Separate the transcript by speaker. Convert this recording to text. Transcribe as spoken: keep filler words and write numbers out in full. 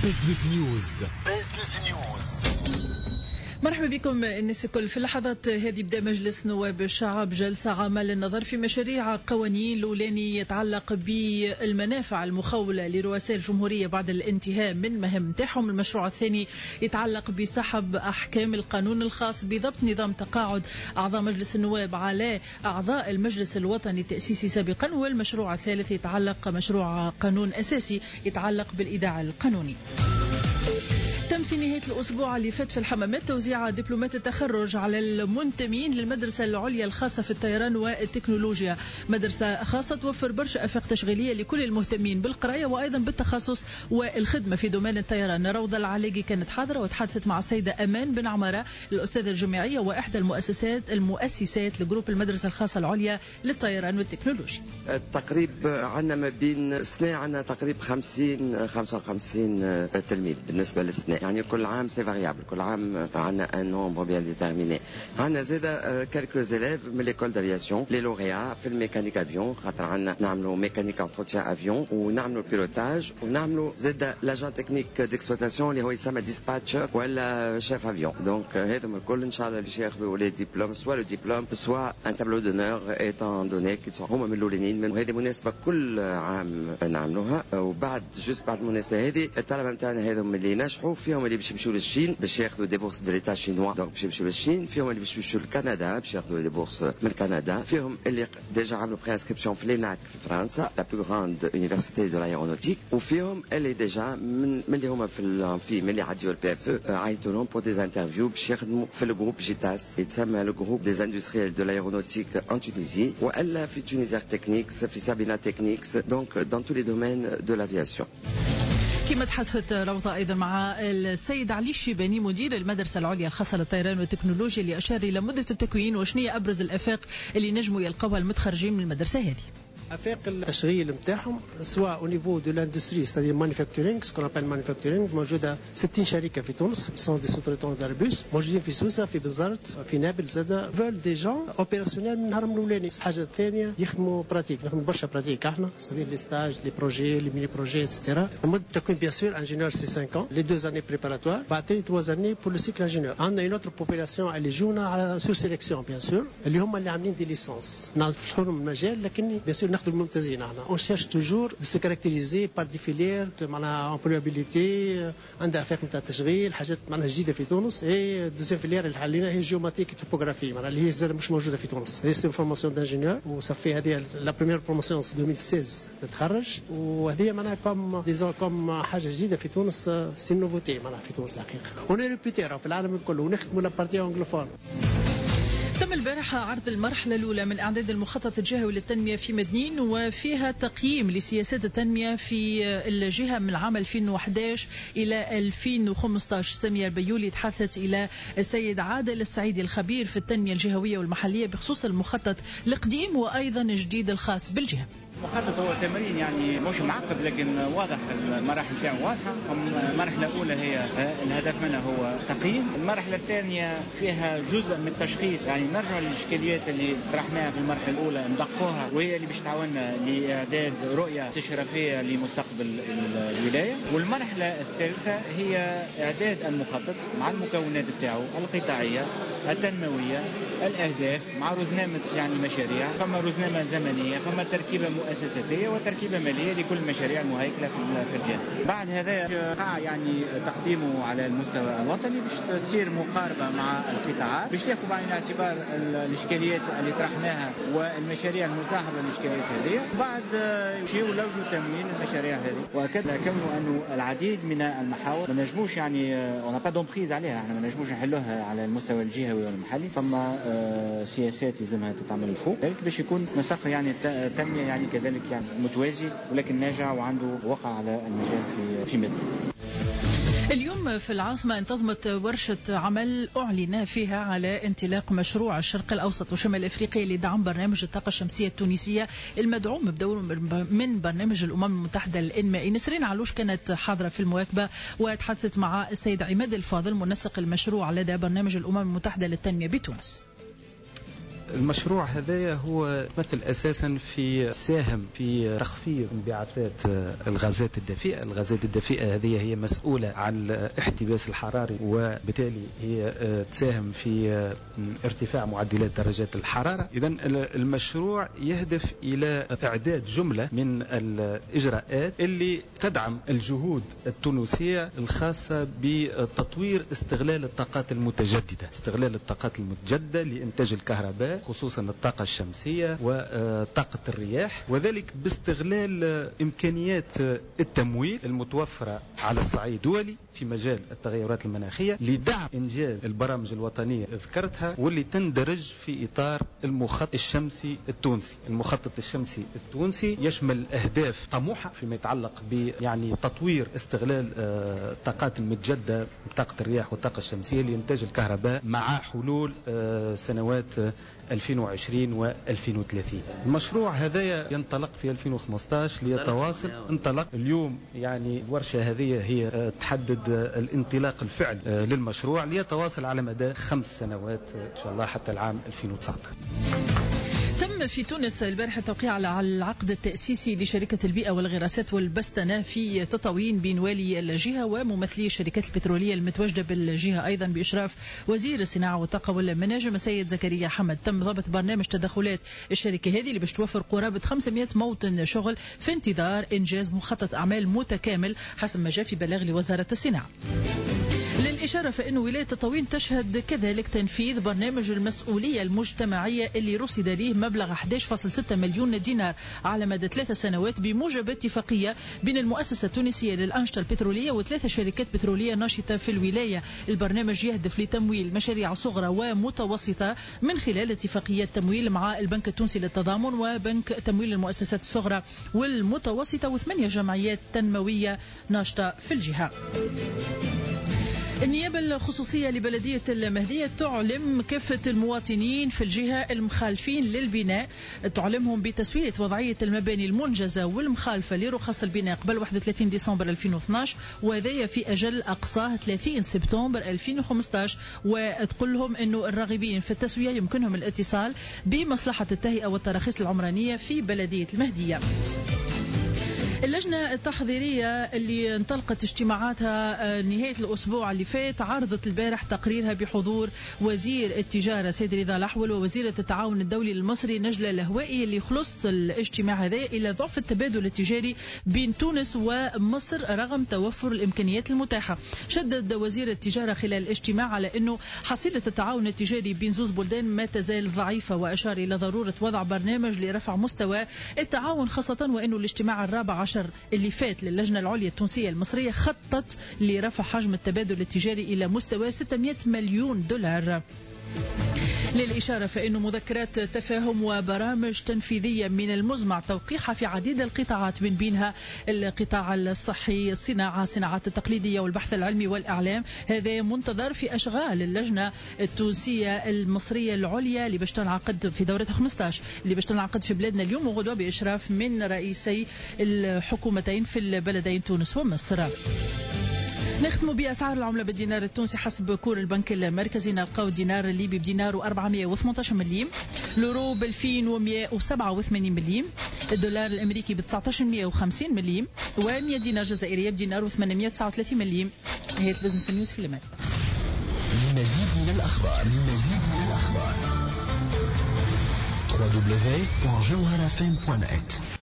Speaker 1: بزنس نيوز. بزنس نيوز.
Speaker 2: مرحبا بكم الناس الكل. في اللحظات هذه بدأ مجلس نواب الشعب جلسة عامة للنظر في مشاريع قوانين. الأولاني يتعلق بالمنافع المخولة لرؤساء الجمهورية بعد الانتهاء من مهام نتاعهم. المشروع الثاني يتعلق بسحب أحكام القانون الخاص بضبط نظام تقاعد أعضاء مجلس النواب على أعضاء المجلس الوطني التأسيسي سابقا. والمشروع الثالث يتعلق مشروع قانون أساسي يتعلق بالإذاعة القانوني. تم في نهاية الأسبوع اللي فات في الحمامات توزيع دبلومات التخرج على المنتمين للمدرسة العليا الخاصة في الطيران والتكنولوجيا. مدرسة خاصة توفر برشا أفاق تشغيلية لكل المهتمين بالقراية وأيضا بالتخصص والخدمة في دومين الطيران. روضة العلاقي كانت حاضرة وتحدثت مع السيدة أمان بن عمارة الأستاذة الجامعية وإحدى المؤسسات المؤسسات لجروب المدرسة الخاصة العليا للطيران والتكنولوجيا.
Speaker 3: التقريب عندنا ما بين سنة عندنا تقريب خمسين خمسة وخمسين تلميذ بالنسبة للسنة، يعني كل عام سي فاريابل، كل عام عندنا ان نومبر بيان ديتيرميني. عندنا زاده كالكو زيليف من ليكول دافياسيون لي لوريا في الميكانيك افيون، خاطر عندنا نعملوا ميكانيك انتروتيان افيون ونعملوا بيلوتاج ونعملوا زاده لاجون تكنيك ديكسبلوتاسيون اللي هو يسمى ديسباتشر ولا شيف افيون. دونك هذم الكل ان شاء الله اللي ياخذوا لي ديبلوم، سوا لو ديبلوم سوا ان تابلو دونور ايتون دوني كي هما من الاولانيين من هذه مناسبه كل عام نعملوها. وبعد جوست بعد المناسبه هذه الطلبه نتاعنا هذم اللي نجحوا فيهم اللي باش يمشيو للصين باش ياخذوا دي بورس دو ليتا شينوا، دونك باش يمشيو للصين. فيهم اللي باش يمشيو لكندا باش ياخذوا دي بورس من كندا. فيهم اللي ديجا عملوا بريسكريبسيون في ليناك في فرنسا لا بلو غراند يونيفرسيتي دو لايرونوتيك. وفيهم اللي ديجا من اللي هما في في من اللي عديوا البي اف عيطوا لهم بور دي انترفيو باش يخدموا في الجروب جيتاس، يتسمى لو جروب دي اندستريال دو لايرونوتيك ان تونيزي، والا في تونيزير تكنيكس في سابينا تكنيكس، دونك دون تو لي دومين دو لافياسيون.
Speaker 2: كما تحدثت روضة أيضا مع السيد علي الشيباني مدير المدرسة العليا الخاصة للطيران والتكنولوجيا اللي أشار إلى مدة التكوين وشنية أبرز الآفاق اللي نجموا يلقوها المتخرجين من المدرسة هذه.
Speaker 4: افاق التشغيل نتاعهم سواء او نيفو دو لاندستري ستادير مانيفاكتورينغ سكون ابل مانيفاكتورينغ، موجوده ستين شركه في تونس سون دي سوتريتون داربوس، موجودين في سوسه في بزرت في نابل زاده فول دي جون اوبيراسيونيل من النهار الاولاني. الحاجه الثانيه يخدموا براتيك، نخدموا برشا براتيك احنا ستادير لي ستاج لي بروجي لي ميني بروجي اتسيتيرا. مده التكوين بيان سور انجينيور سي خمسة ans، لي دو زاني بريباراتوار، بعدين ثلاث زاني بور لو سيكل انجينيور. عندنا اون اوتر بوبولاسيون اللي جونا على سور سيليكسيون بيان سور اللي هم اللي عاملين دي ليسونس. نعرفوا لهم المجال لكن بيان سور ناخذوا الممتازين. On cherche toujours de se caractériser par des filières معناها employabilité، عندها افاق نتاع التشغيل، حاجات معناها جديده في تونس. اي دوزيام فيليير اللي حلينا هي جيوماتيك توبوغرافي، معناها اللي هي زاد مش موجوده في تونس. هي سي فورماسيون دانجينيور وصافي هذه لا بريمير بروموسيون ألفين وستة عشر نتخرج، وهذه معناها كوم ديزون كوم حاجه جديده في تونس، سي نوفوتي معناها في تونس الحقيقه. اون ريبيتي في العالم الكل ونخدموا لا بارتي انجلوفون.
Speaker 2: تم البارحة عرض المرحلة الأولى من إعداد المخطط الجهوي للتنمية في مدنين، وفيها تقييم لسياسات التنمية في الجهة من عام ألفين وأحد عشر إلى ألفين وخمسة عشر. سامية البيولي تحدثت إلى السيد عادل السعيدي الخبير في التنمية الجهوية والمحلية بخصوص المخطط القديم وأيضا الجديد الخاص بالجهة.
Speaker 5: المخطط هو تمرين يعني مش معقد لكن واضح، المراحل تاعو واضحه. المرحله الاولى هي الهدف منها هو تقييم. المرحله الثانيه فيها جزء من التشخيص، يعني نرجع للاشكاليات اللي طرحناها في المرحله الاولى ندقوها، وهي اللي باش تعاوننا لاعداد رؤيه استشرافيه لمستقبل الولايه. والمرحله الثالثه هي اعداد المخطط مع المكونات بتاعه القطاعيه التنمويه، الاهداف مع رزنامه يعني مشاريع، فما رزنامه زمنيه، فما تركيبه مؤسساتيه وتركيبه ماليه لكل المشاريع المهيكله في الجهه. بعد هذا قاع يعني تقديمه على المستوى الوطني باش تصير مقاربه مع القطاعات باش تاخذ بعين الاعتبار الاشكاليات اللي طرحناها والمشاريع المصاحبه للاشكاليات هذه. بعد يمشيو لوجه تمويل المشاريع هذه. واكد كونه انه العديد من المحاور ما نجموش يعني اون با دومبريز عليها، احنا ما نجموش نحلوها على المستوى الجهوي والمحلي، فما سياسات لازمها تتعمل فوق باش يكون مساق يعني التنميه يعني كذلك يعني متوازي ولكن ناجع وعنده وقع على المجال في في مدن.
Speaker 2: اليوم في العاصمة انتظمت ورشة عمل أعلن فيها على انطلاق مشروع الشرق الأوسط وشمال أفريقيا لدعم برنامج الطاقة الشمسية التونسية المدعوم بدور من برنامج الأمم المتحدة الإنمائي. نسرين علوش كانت حاضرة في المواكبة وتحدثت مع السيد عماد الفاضل منسق المشروع لدى برنامج الأمم المتحدة للتنمية بتونس.
Speaker 6: المشروع هذا هو مثل أساسا في ساهم في تخفيض انبعاثات الغازات الدفيئة. الغازات الدفيئة هذه هي مسؤولة عن الاحتباس الحراري، وبالتالي هي تساهم في ارتفاع معدلات درجات الحرارة. إذن المشروع يهدف إلى إعداد جملة من الإجراءات اللي تدعم الجهود التونسية الخاصة بتطوير استغلال الطاقات المتجددة استغلال الطاقات المتجددة لإنتاج الكهرباء، خصوصا الطاقة الشمسية وطاقة الرياح، وذلك باستغلال إمكانيات التمويل المتوفرة على الصعيد الدولي في مجال التغيرات المناخية لدعم إنجاز البرامج الوطنية ذكرتها، واللي تندرج في إطار المخطط الشمسي التونسي. المخطط الشمسي التونسي يشمل أهداف طموحة فيما يتعلق ب يعني تطوير استغلال الطاقات المتجددة، طاقة الرياح والطاقة الشمسية لإنتاج الكهرباء مع حلول سنوات ألفين وعشرين وألفين وثلاثين. المشروع هذا ينطلق في ألفين وخمسة عشر ليتواصل انطلق اليوم. يعني الورشة هذه هي تحدد الانطلاق الفعلي للمشروع ليتواصل على مدى خمس سنوات إن شاء الله حتى العام ألفين وتسعة عشر.
Speaker 2: تم في تونس البارحة التوقيع على العقد التأسيسي لشركة البيئة والغراسات والبستنة في تطاوين بين والي الجهة وممثلي الشركات البترولية المتواجدة بالجهة، أيضا بإشراف وزير الصناعة والطاقة والمناجم السيد زكريا حمد. تم ضبط برنامج تدخلات الشركة هذه اللي باش توفر قرابة خمسمائة موطن شغل في انتظار إنجاز مخطط أعمال متكامل حسب ما جاء في بلاغ لوزارة الصناعة. للإشارة فإن ولاية تطاوين تشهد كذلك تنفيذ برنامج المسؤولية المجتمعية اللي رصد ليه مبلغ أحد عشر فاصلة ستة مليون دينار على مدى ثلاث سنوات بموجب اتفاقية بين المؤسسة التونسية للأنشطة البترولية وثلاث شركات بترولية ناشطة في الولاية. البرنامج يهدف لتمويل مشاريع صغرى ومتوسطة من خلال اتفاقيات تمويل مع البنك التونسي للتضامن وبنك تمويل المؤسسات الصغرى والمتوسطة وثمانية جمعيات تنموية ناشطة في الجهة. النيابة الخصوصية لبلدية المهدية تعلم كافة المواطنين في الجهة المخالفين للبناء، تعلمهم بتسوية وضعية المباني المنجزة والمخالفة لرخص البناء قبل واحد وثلاثين ديسمبر ألفين واثناش، وهذا في أجل أقصاه ثلاثين سبتمبر ألفين وخمسة عشر. وتقول لهم أنه الراغبين في التسوية يمكنهم الاتصال بمصلحة التهيئة والتراخيص العمرانية في بلدية المهدية. اللجنة التحضيرية اللي انطلقت اجتماعاتها نهاية الأسبوع اللي فات عرضت البارح تقريرها بحضور وزير التجارة سيد رضا الأحول ووزيرة التعاون الدولي المصري نجلة الهوائي، اللي يخلص الاجتماع هذا إلى ضعف التبادل التجاري بين تونس ومصر رغم توفر الإمكانيات المتاحة. شدد وزير التجارة خلال الاجتماع على أنه حصيلة التعاون التجاري بين زوز بلدان ما تزال ضعيفة، وأشار إلى ضرورة وضع برنامج لرفع مستوى التعاون، خاصة وأنه الاجتماع الرابع عشر اللي فات للجنة العليا التونسية المصرية خطط لرفع حجم التبادل التجاري إلى مستوى ستمائة مليون دولار. للإشارة فإنه مذكرات تفاهم وبرامج تنفيذية من المزمع توقيعها في عديد القطاعات من بينها القطاع الصحي، الصناعة، الصناعات التقليدية والبحث العلمي والإعلام. هذا منتظر في أشغال اللجنة التونسية المصرية العليا اللي باش تنعقد في دورتها خمسة عشر اللي باش تنعقد في بلادنا اليوم وغدوة بإشراف من رئيسي الحكومتين في البلدين تونس ومصر. نختم بأسعار العملة بالدينار التونسي حسب كور البنك المركزي. نلقاو الدينار الليبي بدينار أربعمائة وثمانية عشر مليم، اليورو ب ألفين ومائة وسبعة وثمانين مليم، الدولار الأمريكي ب تسعة عشر مائة وخمسين مليم، و100 دينار جزائرية بدينار وثمانمائة وتسعة وثلاثين مليم. هي البزنس نيوز في المال.
Speaker 1: مزيد من الأخبار مزيد من الأخبار دبليو دبليو دبليو دوت جوهرة إف إم دوت نت.